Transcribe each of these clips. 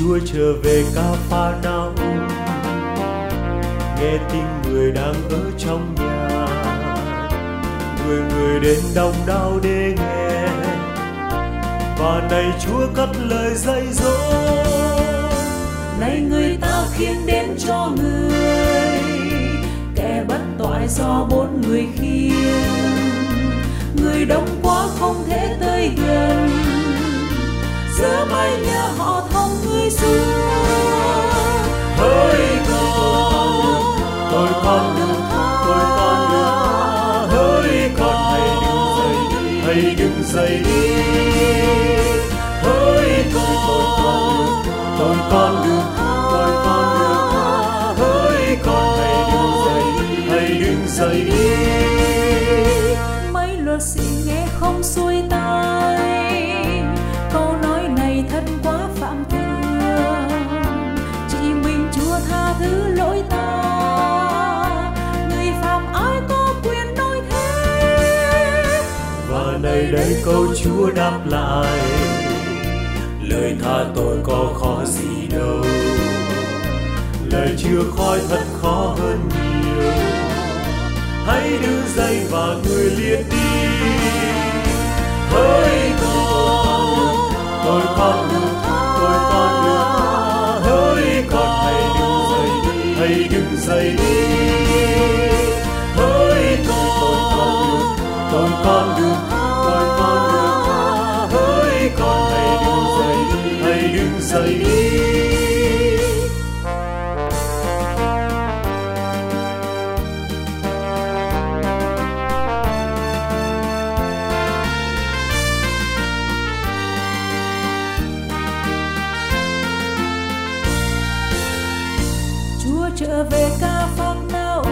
Chúa trở về Ca-pha-nao-um, nghe tin người đang ở trong nhà, người người đến đông đảo để nghe. Và này Chúa cất lời dạy dỗ, này người ta khiêng đến cho người, kẻ bất toại do 4 người khiêng. Người đông quá không thể tới gần, giữa mái nhà họ thong người xuống. hỡi con, tôi con được tha, hỡi con hãy đứng dậy đi, hỡi con, tôi con được tha, hỡi con hãy đứng dậy đi. Mấy luật sĩ nghe không xuôi tai, câu nói này thật quá phạm thượng. Chỉ mình Chúa tha thứ lỗi ta, người phạm ai có quyền nói thế. Và này đây câu Chúa đáp lại, lời tha tội có khó gì đâu, lời chữa khói thật khó hơn nhiều. Hãy đứng dậy và người liền đi, hỡi con, tôi con được tha, hỡi con hãy đứng dậy đi, hỡi con, tôi con được tha, hỡi con hãy đứng dậy đi. Chúa trở về Ca-pha-nao-um,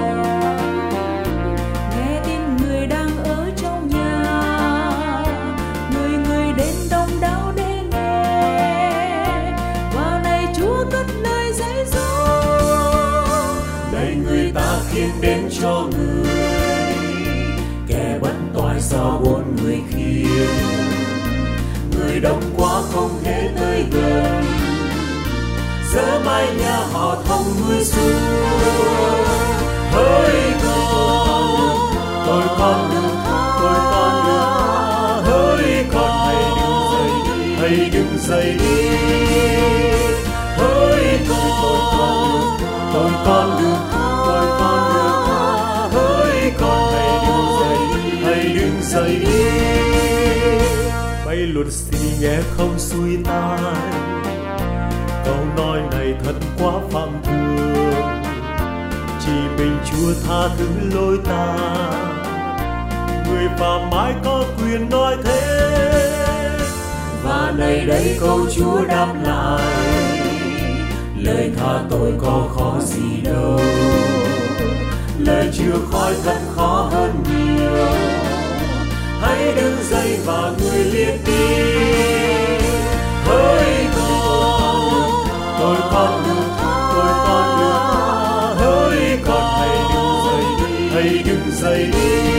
nghe tin người đang ở trong nhà, người người đến đông đảo để nghe. Và này Chúa cất lời dạy dỗ, Này người ta khiêng đến cho người, kẻ bất toại do 4 người khiêng. Người đông quá không thể tới gần, giữa mái nhà họ thong người xuống. Hỡi con, tôi con được tha, hỡi con hãy đứng dậy đi, hỡi con, tôi con được tha, hỡi con hãy đứng dậy đi. Mấy luật sĩ nghe không xuôi tai, câu nói này thật quá phạm thượng. Chỉ mình Chúa tha thứ lỗi ta, người phạm ai có quyền nói thế. Và này đây câu Chúa đáp lại, lời tha tội có khó gì đâu, lời chữa khói thật khó hơn nhiều. Hãy đứng dậy và người liền đi, hỡi con, tôi con được tha, hỡi con hãy đứng dậy đi,